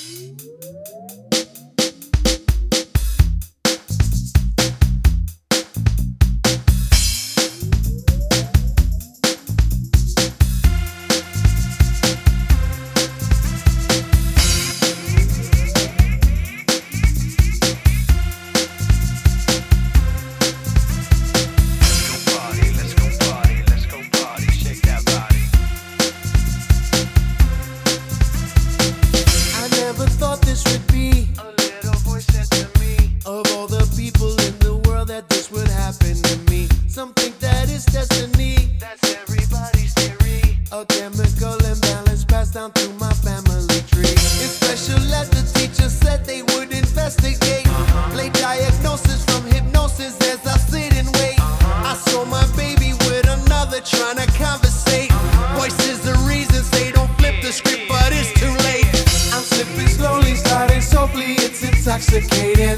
Something that is destiny. That's everybody's theory. A chemical imbalance passed down through my family tree. It's special ed, the teacher said they would investigate. Late diagnosis from hypnosis as I sit and wait. I saw my baby with another trying to conversate. Voices the reasons they don't flip the script, but it's too late. I'm slipping slowly, starting softly, it's intoxicating.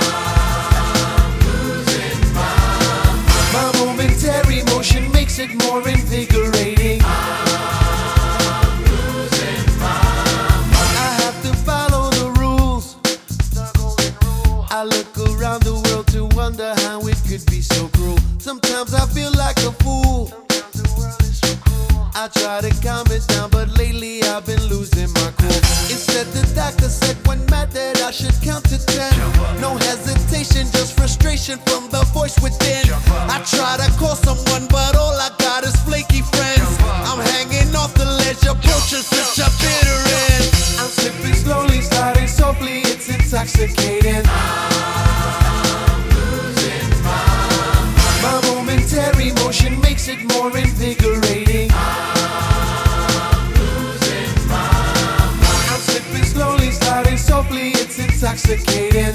My momentary motion makes it more invigorating. I'm losing my mind. I have to follow the rules, the golden rule. I look around the world to wonder how it could be so cruel. Sometimes I feel like a fool. Sometimes the world is so cruel. I try to calm it down, but lately I've been losing my cool. Instead, the doctor said when mad that I should count to 10. No hesitation, just frustration from the voice within. I try to call someone, but all I got is flaky friends. I'm hanging off the ledge, approaching such a bitter end. I'm slipping slowly, starting softly, it's intoxicating. I'm losing my mind. My momentary motion makes it more invigorating. I'm losing my mind. I'm slipping slowly, starting softly, it's intoxicating.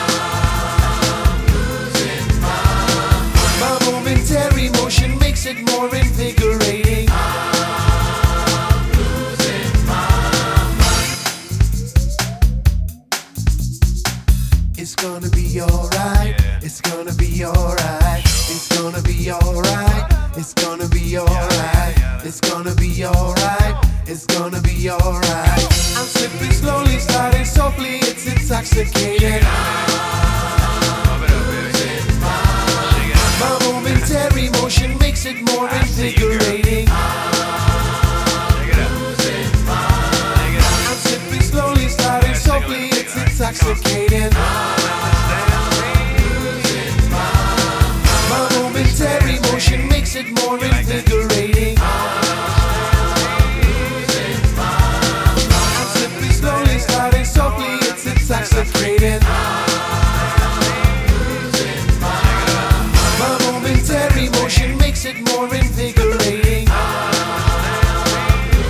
Momentary motion makes it more invigorating. I'm losing my mind. It's gonna be alright. It's gonna be alright. It's gonna be alright. It's gonna be alright. It's gonna be alright. It's gonna be alright. I'm slipping slowly, starting softly. It's intoxicating. My momentary motion makes it more invigorating. I'm slipping slowly, starting softly, it's intoxicating. My momentary motion makes it more invigorating. I'm slipping slowly, starting softly, it's intoxicating. Momentary motion makes it more invigorating.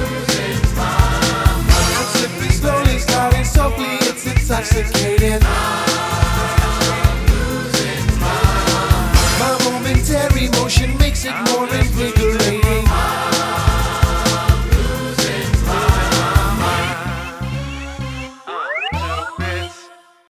I'm slipping slowly, starting softly, it's intoxicating.